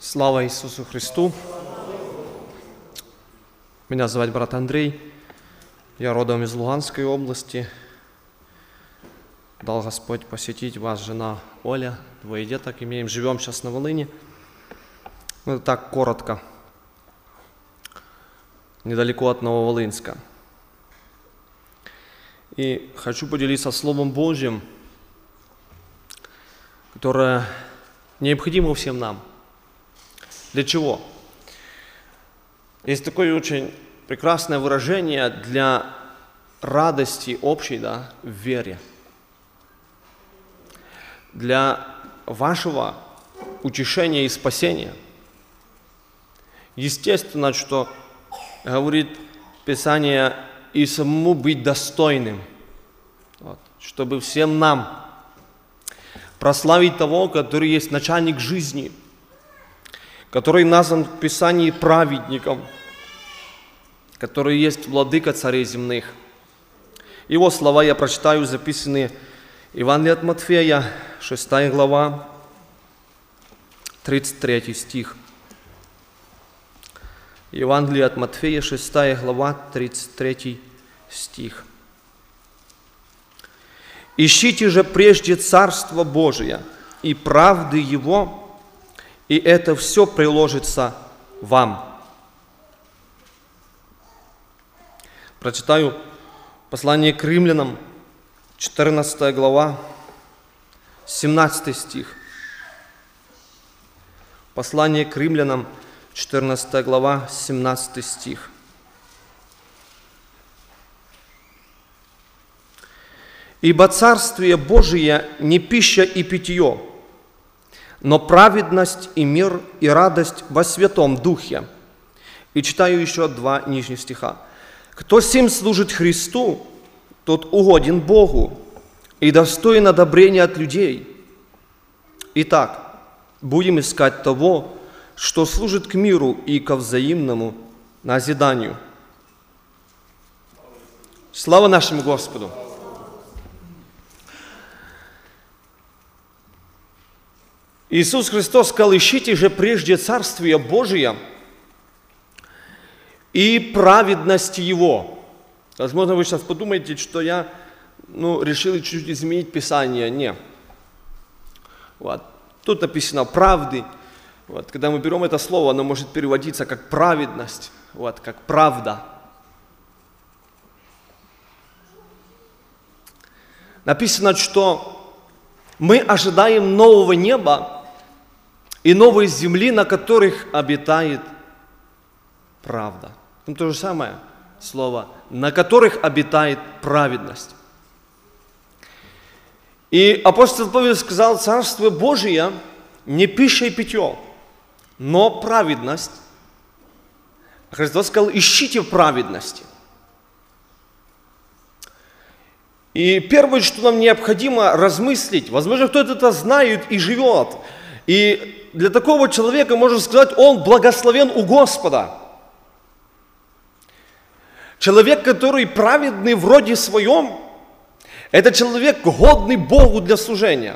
Слава Иисусу Христу! Меня зовут брат Андрей. Я родом из Луганской области. Дал Господь посетить вас, жена Оля, двое деток имеем. Живем сейчас на Волыни. Ну, так коротко. Недалеко от Нововолынска. И хочу поделиться Словом Божьим, которое необходимо всем нам. Для чего? Есть такое очень прекрасное выражение для радости общей, в вере. Для вашего утешения и спасения. Естественно, что говорит Писание, и самому быть достойным, чтобы всем нам прославить того, который есть начальник жизни, который назван в Писании праведником, который есть владыка царей земных. Его слова я прочитаю, записанные в Евангелии от Матфея, 6 глава, 33 стих. Евангелие от Матфея, 6 глава, 33 стих. «Ищите же прежде Царство Божие и правды Его, и это все приложится вам». Прочитаю послание к римлянам, 14 глава, 17 стих. Послание к римлянам, 14 глава, 17 стих. «Ибо Царствие Божие не пища и питье, но праведность и мир и радость во Святом Духе». И читаю еще 2 нижних стиха. «Кто сим служит Христу, тот угоден Богу и достоин одобрения от людей. Итак, будем искать того, что служит к миру и ко взаимному назиданию». Слава нашему Господу! Иисус Христос сказал: «Ищите же прежде Царствие Божие и праведность Его». Возможно, вы сейчас подумаете, что я решил чуть-чуть изменить Писание. Нет. Тут написано «правды». Когда мы берем это слово, оно может переводиться как праведность, как правда. Написано, что мы ожидаем нового неба и новой земли, на которых обитает правда. Там то же самое слово, на которых обитает праведность. И апостол Павел сказал: «Царство Божие не пища и питье, но праведность». Христос сказал: «Ищите праведности». И первое, что нам необходимо размыслить, возможно, кто-то это знает и живет, и для такого человека можно сказать: он благословен у Господа. Человек, который праведный в роде своем, это человек, годный Богу для служения.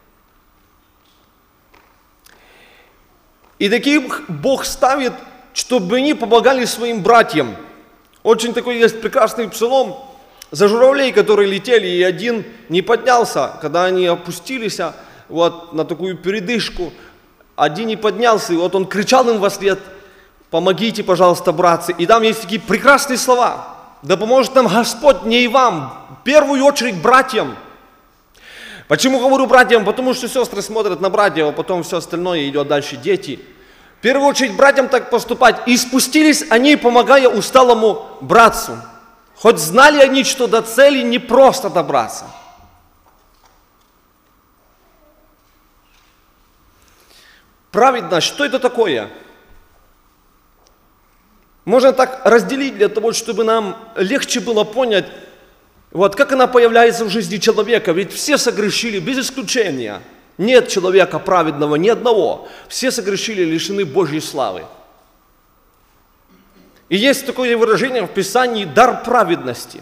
И таких Бог ставит, чтобы они помогали своим братьям. Очень такой есть прекрасный псалом за журавлей, которые летели, и один не поднялся, когда они опустились на такую передышку. Один не поднялся, и он кричал им вслед: «Помогите, пожалуйста, братцы». И там есть такие прекрасные слова: «Да поможет нам Господь не и вам, в первую очередь братьям». Почему говорю братьям? Потому что сестры смотрят на братьев, а потом все остальное идет дальше, дети. В первую очередь братьям так поступать. «И спустились они, помогая усталому братцу». Хоть знали они, что до цели не просто добраться. Праведность, что это такое? Можно так разделить для того, чтобы нам легче было понять, как она появляется в жизни человека. Ведь все согрешили без исключения. Нет человека праведного, ни одного. Все согрешили, лишены Божьей славы. И есть такое выражение в Писании: дар праведности,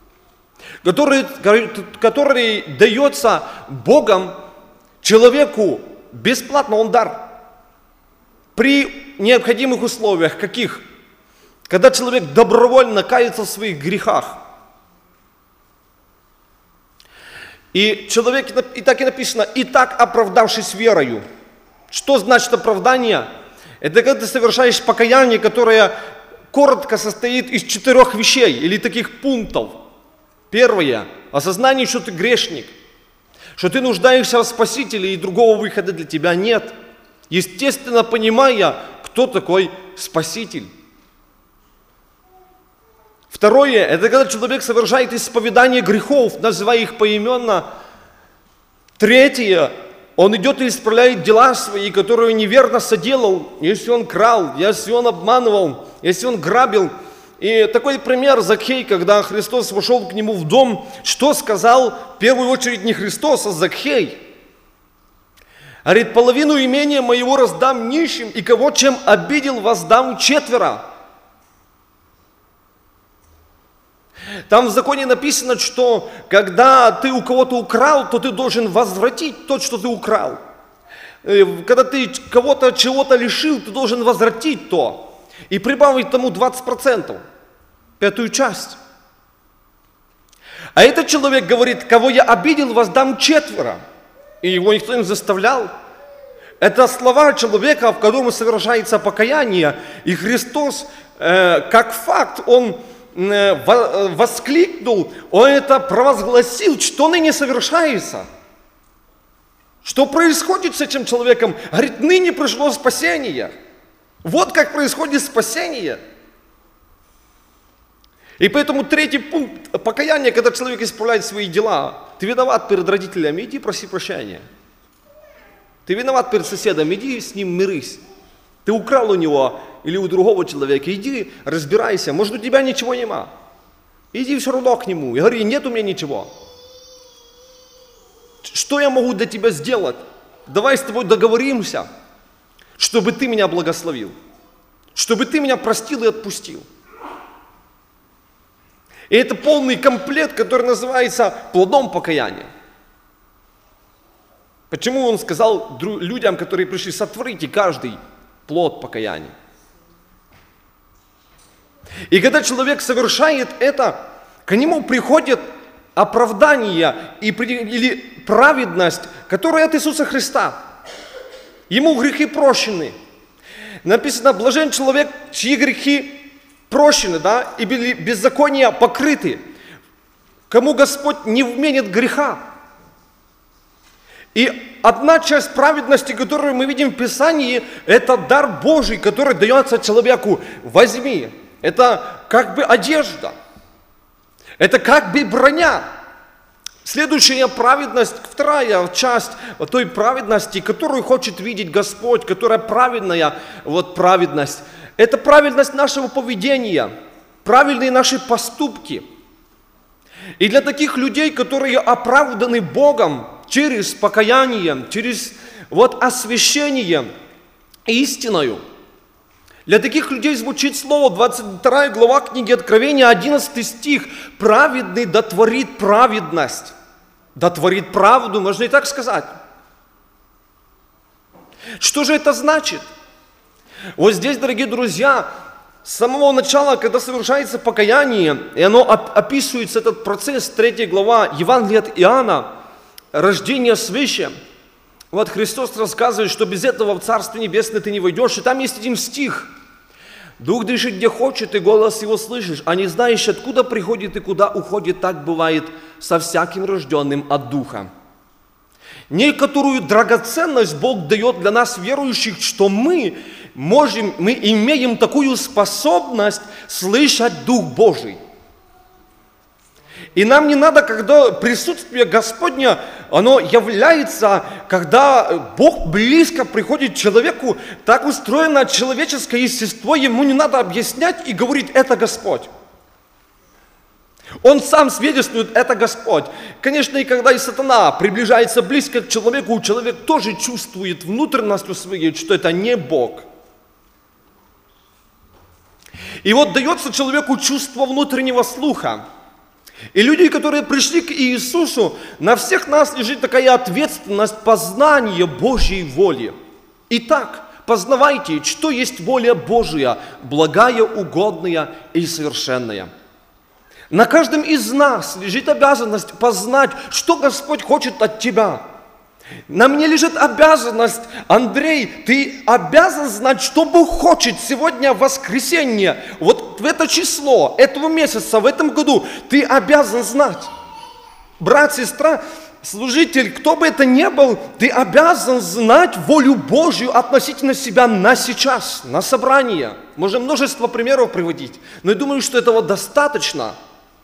который дается Богом человеку бесплатно, он дар. при необходимых условиях. Каких? Когда человек добровольно кается в своих грехах. И человек, и так и написано, и так оправдавшись верою. Что значит оправдание? Это когда ты совершаешь покаяние, которое коротко состоит из 4 вещей или таких пунктов. Первое – осознание, что ты грешник, что ты нуждаешься в Спасителе и другого выхода для тебя нет. Естественно, понимая, кто такой Спаситель. Второе – это когда человек совершает исповедание грехов, называя их поименно. Третье – он идет и исправляет дела свои, которые неверно соделал, если он крал, если он обманывал, если он грабил. И такой пример Закхей, когда Христос вошел к нему в дом, что сказал в первую очередь не Христос, а Закхей. Говорит, половину имения моего раздам нищим, и кого чем обидел, воздам 4. Там в законе написано, что когда ты у кого-то украл, то ты должен возвратить то, что ты украл. Когда ты кого-то чего-то лишил, ты должен возвратить то. И прибавить тому 20%, 5 часть. А этот человек говорит, кого я обидел, воздам 4. И его никто не заставлял. Это слова человека, в котором совершается покаяние. И Христос, как факт, Он воскликнул, Он это провозгласил, что ныне совершается. Что происходит с этим человеком? Говорит, ныне пришло спасение. Вот как происходит спасение. И поэтому 3-й пункт покаяния, когда человек исправляет свои дела. Ты виноват перед родителями, иди проси прощения. Ты виноват перед соседом, иди с ним мирись. Ты украл у него или у другого человека, иди разбирайся, может у тебя ничего нема. Иди все равно к нему и говори, нет у меня ничего. Что я могу для тебя сделать? Давай с тобой договоримся, чтобы ты меня благословил, чтобы ты меня простил и отпустил. И это полный комплект, который называется плодом покаяния. Почему он сказал людям, которые пришли, сотворите каждый плод покаяния. И когда человек совершает это, к нему приходит оправдание или праведность, которая от Иисуса Христа. Ему грехи прощены. Написано, блажен человек, чьи грехи прощены, да, и беззакония покрыты, кому Господь не вменит греха. И одна часть праведности, которую мы видим в Писании, это дар Божий, который дается человеку. Возьми. Это как бы одежда. Это как бы броня. Следующая праведность, 2-я часть той праведности, которую хочет видеть Господь, которая праведная, вот праведность. Это правильность нашего поведения, правильные наши поступки. И для таких людей, которые оправданы Богом через покаяние, через вот освящение истиною, для таких людей звучит слово, 22 глава книги Откровения, 11 стих. Праведный дотворит праведность. Дотворит правду, можно и так сказать. Что же это значит? Вот здесь, дорогие друзья, с самого начала, когда совершается покаяние, и оно описывается, этот процесс, 3 глава Евангелия от Иоанна, рождение свыше. Вот Христос рассказывает, что без этого в Царстве Небесное ты не войдешь. И там есть один стих. Дух дышит где хочет, и голос его слышишь, а не знаешь, откуда приходит и куда уходит, так бывает со всяким рожденным от Духа. Некоторую драгоценность Бог дает для нас, верующих, что мы имеем такую способность слышать Дух Божий. И нам не надо, когда присутствие Господне, оно является, когда Бог близко приходит к человеку, так устроено человеческое естество, ему не надо объяснять и говорить, это Господь. Он сам свидетельствует, это Господь. Конечно, и когда и сатана приближается близко к человеку, человек тоже чувствует внутренностью своей, что это не Бог. И вот дается человеку чувство внутреннего слуха. И люди, которые пришли к Иисусу, на всех нас лежит такая ответственность познания Божьей воли. Итак, познавайте, что есть воля Божия, благая, угодная и совершенная. На каждом из нас лежит обязанность познать, что Господь хочет от тебя. На мне лежит обязанность, Андрей, ты обязан знать, что Бог хочет сегодня в воскресенье, вот в это число, этого месяца, в этом году. Ты обязан знать. Брат, сестра, служитель, кто бы это ни был, ты обязан знать волю Божью относительно себя на сейчас, на собрание. Можем множество примеров приводить, но я думаю, что этого достаточно.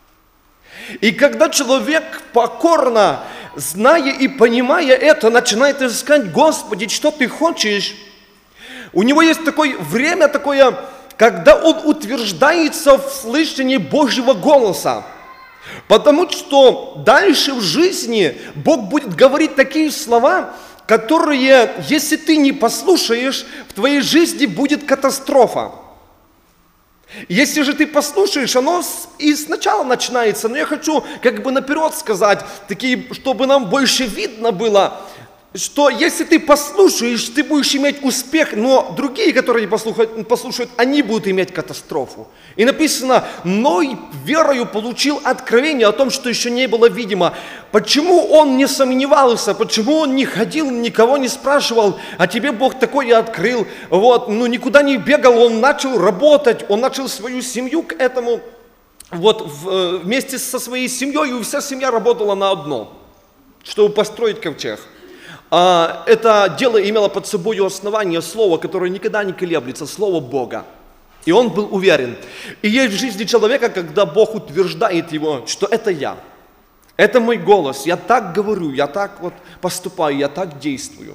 И когда человек покорно, зная и понимая это, начинает искать: Господи, что Ты хочешь? У него есть такое время, когда он утверждается в слышании Божьего голоса. Потому что дальше в жизни Бог будет говорить такие слова, которые, если ты не послушаешь, в твоей жизни будет катастрофа. Если же ты послушаешь, оно и сначала начинается, но я хочу наперед сказать, чтобы нам больше видно было, что если ты послушаешь, ты будешь иметь успех, но другие, которые не послушают, они будут иметь катастрофу. И написано: Ной верою получил откровение о том, что еще не было видимо. Почему он не сомневался, почему он не ходил, никого не спрашивал, а тебе Бог такое открыл, никуда не бегал, он начал работать, он начал свою семью к этому, вместе со своей семьей, и вся семья работала на одно, чтобы построить ковчег. Это дело имело под собой основание слово, которое никогда не колеблется, слово Бога. И он был уверен. И есть в жизни человека, когда Бог утверждает его, что это я. Это мой голос, я так говорю, я так поступаю, я так действую.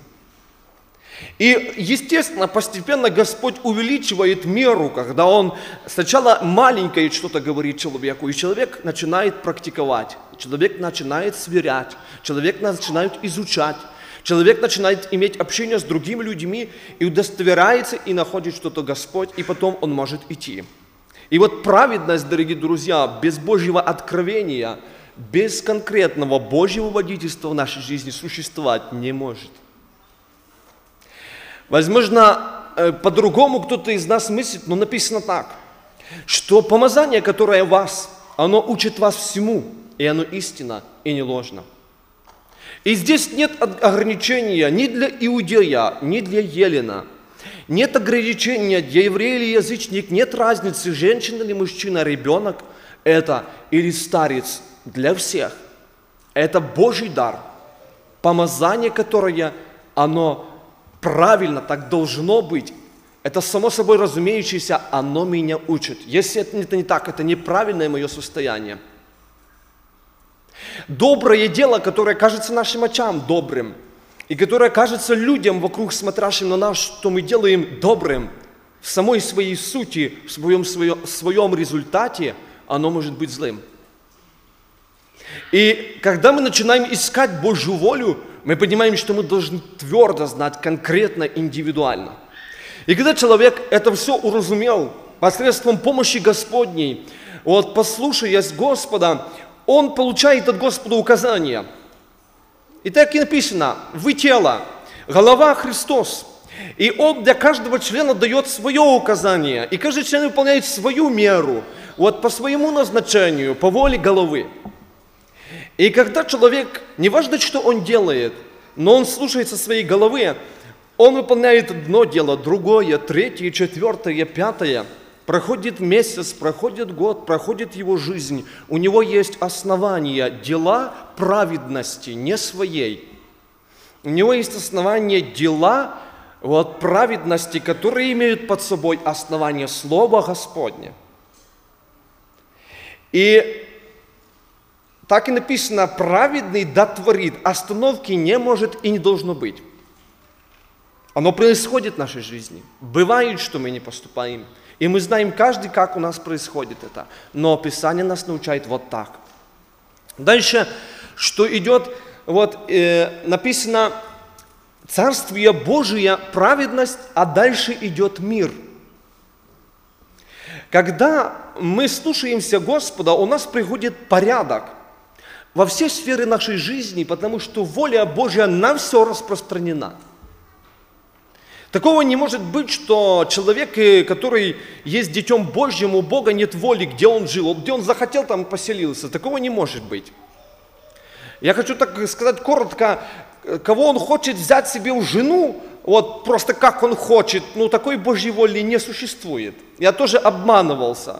И, естественно, постепенно Господь увеличивает меру, когда Он сначала маленькое что-то говорит человеку, и человек начинает практиковать, человек начинает сверять, человек начинает изучать. Человек начинает иметь общение с другими людьми и удостоверяется, и находит что-то Господь, и потом он может идти. И праведность, дорогие друзья, без Божьего откровения, без конкретного Божьего водительства в нашей жизни существовать не может. Возможно, по-другому кто-то из нас мыслит, но написано так, что помазание, которое в вас, оно учит вас всему, и оно истинно и не ложно. И здесь нет ограничения ни для иудея, ни для елена. Нет ограничения для еврея или язычник, нет разницы, женщина или мужчина, ребенок это или старец, для всех. Это Божий дар, помазание, которое, оно правильно, так должно быть. Это само собой разумеющееся, оно меня учит. Если это не так, это неправильное мое состояние. Доброе дело, которое кажется нашим очам добрым, и которое кажется людям вокруг, смотрящим на нас, что мы делаем добрым, в самой своей сути, в своем результате, оно может быть злым. И когда мы начинаем искать Божью волю, мы понимаем, что мы должны твердо знать, конкретно, индивидуально. И когда человек это все уразумел посредством помощи Господней, послушаясь Господа, он получает от Господа указания. И так и написано: вы тело, голова Христос. И Он для каждого члена дает свое указание. И каждый член выполняет свою меру, по своему назначению, по воле головы. И когда человек, неважно, что он делает, но он слушается своей головы, он выполняет одно дело, другое, третье, четвертое, пятое. Проходит месяц, проходит год, проходит его жизнь. У него есть основания, дела праведности, не своей. У него есть основания, дела праведности, которые имеют под собой основание Слова Господня. И так и написано: праведный дотворит, остановки не может и не должно быть. Оно происходит в нашей жизни. Бывает, что мы не поступаем. И мы знаем каждый, как у нас происходит это. Но Писание нас научает так. Дальше, что идет, написано: Царствие Божие, праведность, а дальше идет мир. Когда мы слушаемся Господа, у нас приходит порядок во все сферы нашей жизни, потому что воля Божья на все распространена. Такого не может быть, что человек, который есть детем Божьим, у Бога нет воли, где он жил, где он захотел, там поселился. Такого не может быть. Я хочу так сказать коротко, кого он хочет взять себе в жену, вот просто как он хочет, такой Божьей воли не существует. Я тоже обманывался.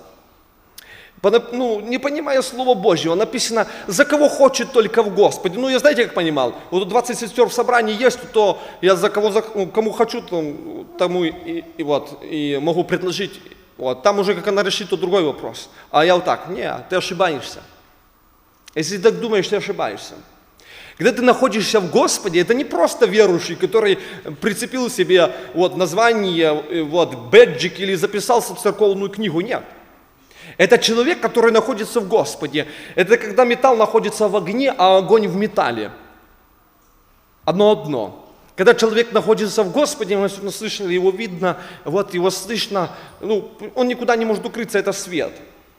Не понимая Слово Божьего, написано, за кого хочет только в Господе. Я знаете, как понимал? Вот 20 сестер в собрании есть, то я кому хочу, тому и могу предложить. Там уже как она решит, то другой вопрос. А я вот так, ты ошибаешься. Если ты так думаешь, ты ошибаешься. Когда ты находишься в Господе, это не просто верующий, который прицепил себе название, бэджик или записался в церковную книгу. Нет. Это человек, который находится в Господе. Это когда металл находится в огне, а огонь в металле. Одно. Когда человек находится в Господе, мы сегодня слышали, его видно, его слышно, он никуда не может укрыться, это свет.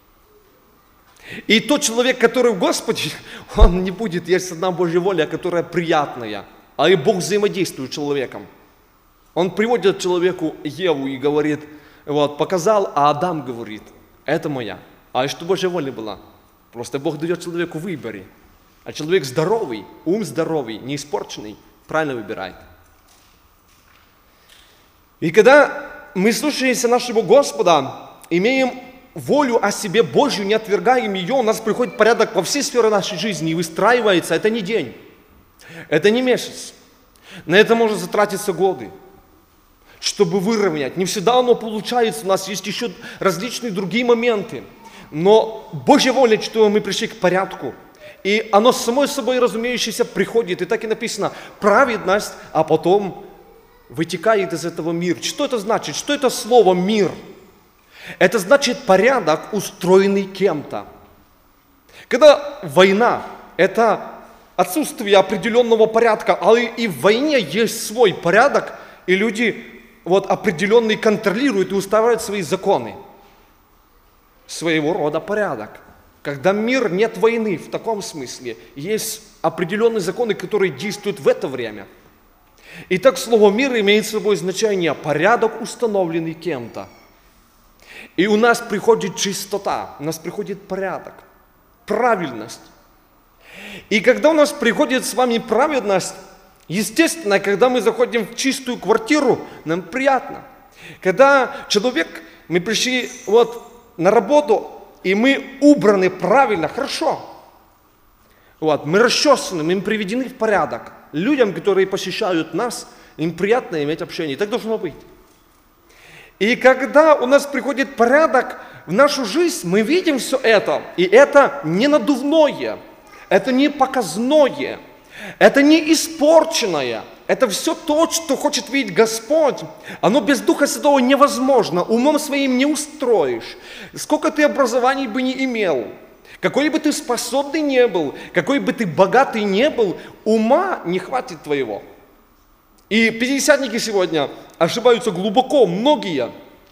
И тот человек, который в Господе, он не будет, есть одна Божья воля, которая приятная, а и Бог взаимодействует с человеком. Он приводит человеку Еву и говорит, показал, а Адам говорит, это моя. А что Божья воля была? Просто Бог дает человеку выбор. А человек здоровый, ум здоровый, не испорченный, правильно выбирает. И когда мы слушаемся нашего Господа, имеем волю о себе Божью, не отвергаем ее, у нас приходит порядок во все сферы нашей жизни и выстраивается. Это не день, это не месяц. На это может затратиться годы, чтобы выровнять. Не всегда оно получается, у нас есть еще различные другие моменты. Но Божья воля, что мы пришли к порядку. И оно само собой разумеющееся приходит. И так и написано, праведность, а потом вытекает из этого мир. Что это значит? Что это слово «мир»? Это значит порядок, устроенный кем-то. Когда война, это отсутствие определенного порядка, а и в войне есть свой порядок, и люди определенные контролируют и устраивают свои законы. Своего рода порядок. Когда мир, нет войны, в таком смысле, есть определенные законы, которые действуют в это время. Итак, слово «мир» имеет собой значение порядок, установленный кем-то. И у нас приходит чистота, у нас приходит порядок, правильность. И когда у нас приходит с вами праведность, естественно, когда мы заходим в чистую квартиру, нам приятно. Когда мы пришли на работу, и мы убраны правильно, хорошо. Мы расчесаны, мы приведены в порядок. Людям, которые посещают нас, им приятно иметь общение. Так должно быть. И когда у нас приходит порядок в нашу жизнь, мы видим все это. И это не надувное, это не показное, это не испорченное. Это все то, что хочет видеть Господь. Оно без Духа Святого невозможно. Умом своим не устроишь. Сколько ты образований бы не имел, какой бы ты способный не был, какой бы ты богатый не был, ума не хватит твоего. И пятидесятники сегодня ошибаются глубоко, многие,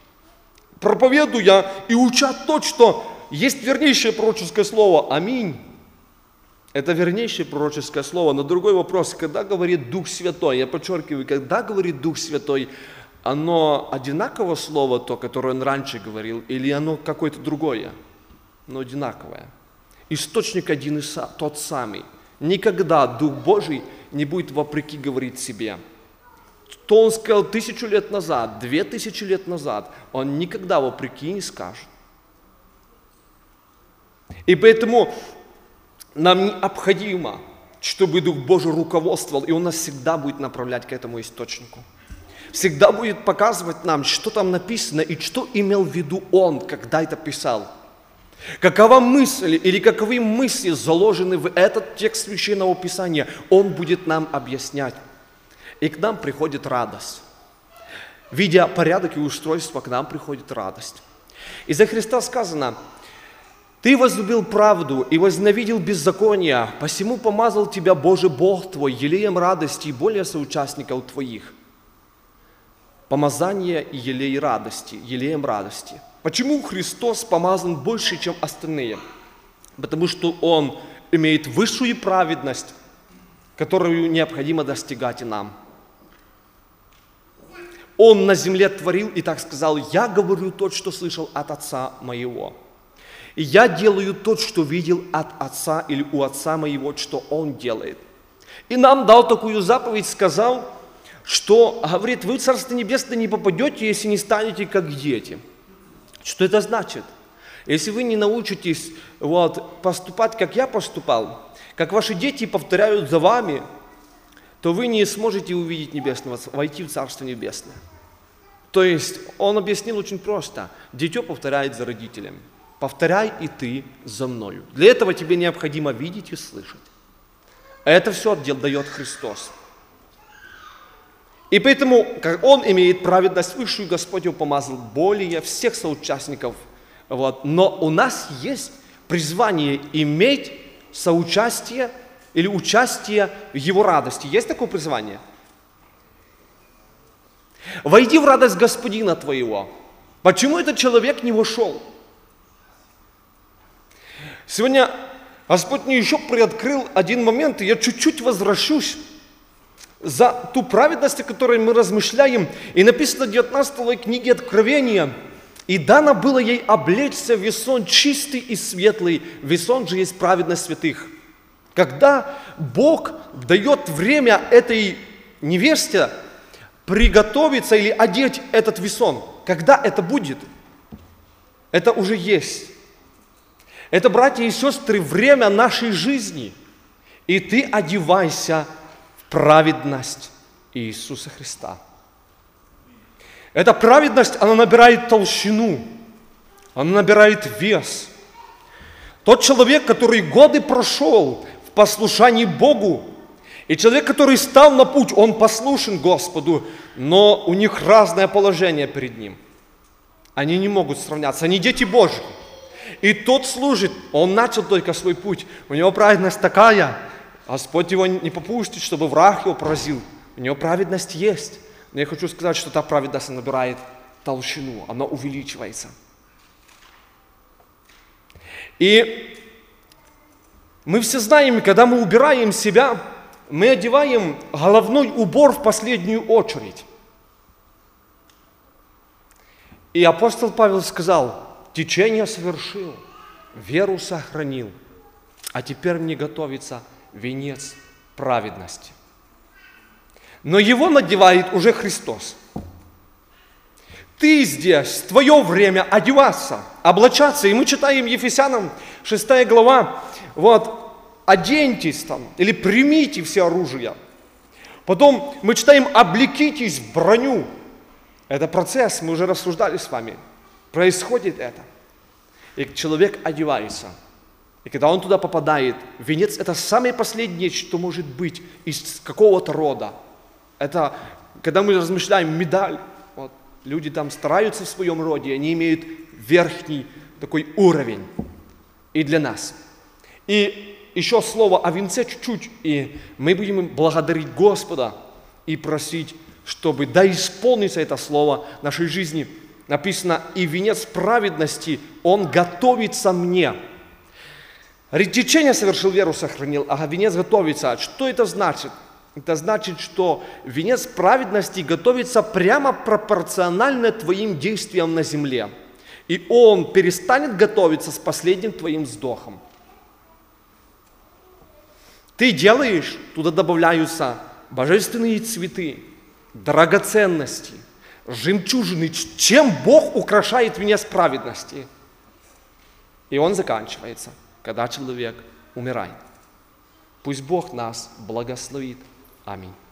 проповедуя и уча то, что есть вернейшее пророческое слово. Аминь. Это вернейшее пророческое слово. Но другой вопрос, когда говорит Дух Святой, я подчеркиваю, когда говорит Дух Святой, оно одинаковое слово, то, которое он раньше говорил, или оно какое-то другое? Но одинаковое. Источник один и тот самый. Никогда Дух Божий не будет вопреки говорить себе. То он сказал 1000 лет назад, 2000 лет назад, он никогда вопреки не скажет. И поэтому нам необходимо, чтобы Дух Божий руководствовал, и Он нас всегда будет направлять к этому источнику. Всегда будет показывать нам, что там написано, и что имел в виду Он, когда это писал. Какова мысль или каковы мысли заложены в этот текст Священного Писания, Он будет нам объяснять. И к нам приходит радость. Видя порядок и устройство, к нам приходит радость. Из-за Христа сказано: «Ты возлюбил правду и возненавидел беззаконие, посему помазал тебя Божий Бог твой елеем радости и более соучастников твоих». Помазание и елей радости, елеем радости. Почему Христос помазан больше, чем остальные? Потому что Он имеет высшую праведность, которую необходимо достигать и нам. Он на земле творил и так сказал: я говорю то, что слышал от Отца моего. И я делаю то, что видел от Отца или у Отца моего, что Он делает. И нам дал такую заповедь, сказал, что, говорит, вы в Царство Небесное не попадете, если не станете как дети. Что это значит? Если вы не научитесь поступать, как я поступал, как ваши дети повторяют за вами, то вы не сможете увидеть Небесного, войти в Царство Небесное. То есть он объяснил очень просто. Дитё повторяет за родителями. Повторяй и ты за мною. Для этого тебе необходимо видеть и слышать. Это все дает Христос. И поэтому, как Он имеет праведность высшую, Господь Его помазал более всех соучастников. Но у нас есть призвание иметь соучастие или участие в Его радости. Есть такое призвание? Войди в радость Господина твоего. Почему этот человек не вошел? Сегодня Господь мне еще приоткрыл один момент, и я чуть-чуть возвращусь за ту праведность, о которой мы размышляем. И написано в 19 книге Откровения: «И дано было ей облечься в весон чистый и светлый, весон же есть праведность святых». Когда Бог дает время этой невесте приготовиться или одеть этот весон, когда это будет? Это уже есть. Это, братья и сестры, время нашей жизни. И ты одевайся в праведность Иисуса Христа. Эта праведность, она набирает толщину, она набирает вес. Тот человек, который годы прошел в послушании Богу, и человек, который стал на путь, он послушен Господу, но у них разное положение перед Ним. Они не могут сравняться, они дети Божьи. И тот служит, он начал только свой путь, у него праведность такая, Господь его не попустит, чтобы враг его поразил. У него праведность есть. Но я хочу сказать, что та праведность набирает толщину, она увеличивается. И мы все знаем, когда мы убираем себя, мы одеваем головной убор в последнюю очередь. И апостол Павел сказал: течение совершил, веру сохранил, а теперь мне готовится венец праведности. Но его надевает уже Христос. Ты здесь, твое время одеваться, облачаться. И мы читаем Ефесянам 6 глава, оденьтесь там, или примите все оружие. Потом мы читаем: облекитесь в броню. Это процесс, мы уже рассуждали с вами. Происходит это. И человек одевается. И когда он туда попадает, венец – это самое последнее, что может быть из какого-то рода. Это, когда мы размышляем, медаль. Люди там стараются в своем роде, они имеют верхний такой уровень. И для нас. И еще слово о венце чуть-чуть, и мы будем благодарить Господа и просить, чтобы да исполнится это слово в нашей жизни. Написано: и венец праведности, он готовится мне. Течение совершил, веру сохранил, а венец готовится. Что это значит? Это значит, что венец праведности готовится прямо пропорционально твоим действиям на земле. И он перестанет готовиться с последним твоим вздохом. Ты делаешь, туда добавляются божественные цветы, драгоценности, жемчужины, чем Бог украшает венец праведности. И он заканчивается, когда человек умирает. Пусть Бог нас благословит. Аминь.